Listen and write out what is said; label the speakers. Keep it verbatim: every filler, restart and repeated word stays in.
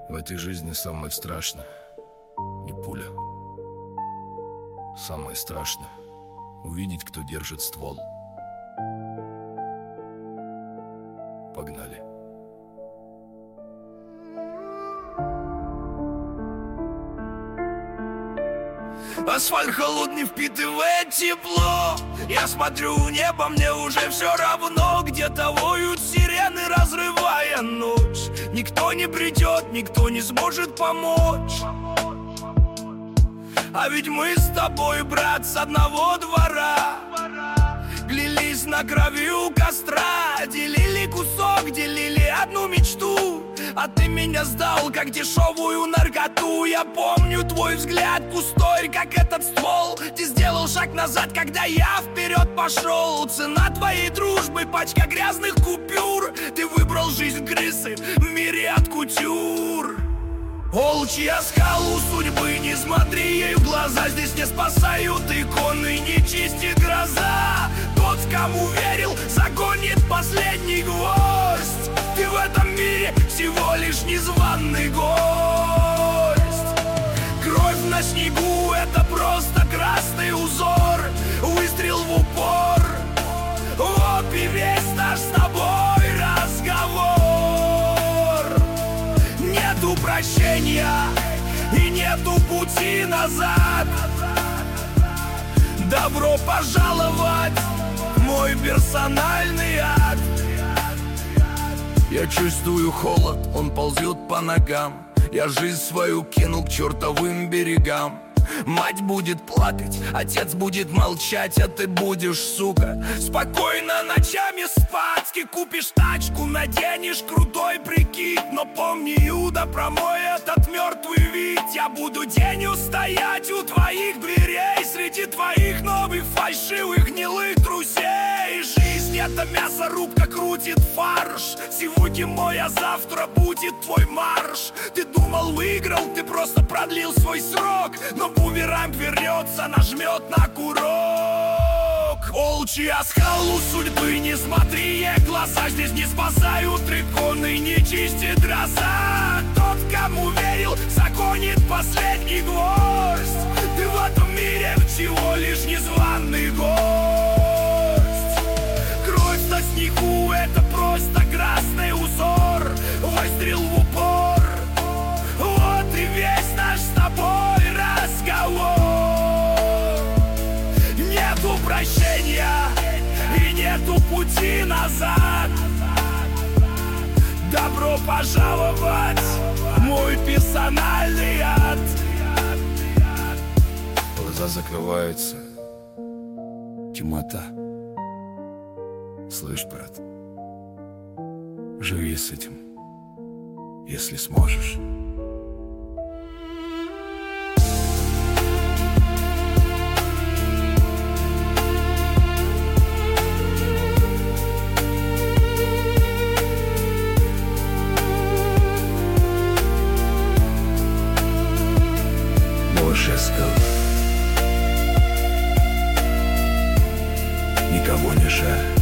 Speaker 1: В этой жизни самое страшное не пуля. Самое страшное увидеть, кто держит ствол. Погнали. Асфальт холодный впитывает тепло. Я смотрю в небо, мне уже все равно. Где-то воют сирены, разрывая ночь. Никто не придет, никто не сможет помочь. А ведь мы с тобой, брат, с одного двора. Глились на крови у костра. Делили кусок, делили одну мечту. А ты меня сдал, как дешевую наркоту. Я помню твой взгляд пустой, как этот ствол. Ты сделал шаг назад, когда я вперед пошел. Цена твоей дружбы, пачка грязных купюр. Ты выбрал жизнь крысы в мире от кутюр. Волчья скал у судьбы, не смотри ей в глаза. Здесь не спасают иконы, не чистит гроза. Тот, кому верил, загонит последний гвоздь. Ты в этом мире всего лишь незваный гость. Кровь на снегу — это просто красный узор. Выстрел в упор. Вот и весь наш с тобой разговор. Нету прощения и нету пути назад. Добро пожаловать в мой персональный ад. Я чувствую холод, он ползет по ногам. Я жизнь свою кинул к чертовым берегам. Мать будет плакать, отец будет молчать, а ты будешь, сука, спокойно ночами спать. Ты купишь тачку, наденешь крутой прикид. Но помни, Иуда, промой этот мертвый вид. Я буду день стоять у твоих дверей, среди твоих новых фальшивых гнилых друзей. Жизнь — это мясорубка, крутит фарш. Сегодня мой, а завтра будет твой марш. Ты думал, выиграл, ты просто продлил свой срок. Но бумеранг вернется, нажмет на курок. Волчий оскал у судьбы, не смотри ей в глаза. Здесь не спасают иконы, не чистит гроза. Тот, кому верил, загонит последний гвоздь. Ты в этом мире всего лишь незваный гость. Кровь на снегу — это просто красный узор. Выстрел в упор. Вот и весь наш с тобой разговор. Нету прощения и нету пути назад. Добро пожаловать в мой персональный ад. Глаза закрываются. Темнота. Слышь, брат, живи с этим, если сможешь. Никого не жаль.